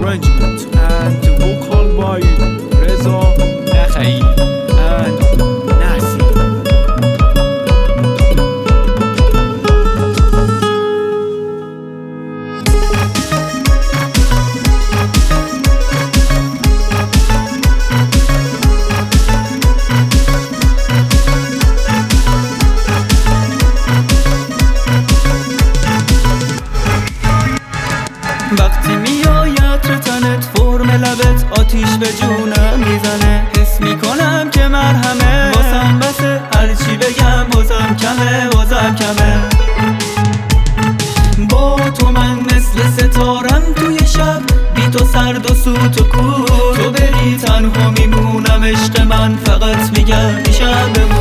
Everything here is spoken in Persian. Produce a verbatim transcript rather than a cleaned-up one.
arrangement and vocal by Reza Nakhai and Nasi. وقتی میآید تو تنت فرم لبت آتیش به جونم میزنه، حس میکنم که مرهمه واسم بسه، هرچی بگم بازم کمه بازم کمه. با تو من مثل ستارم توی شب، بی تو سرد و سوت و کور، تو بری تنها میمونم عشق من، فقط میگم میشم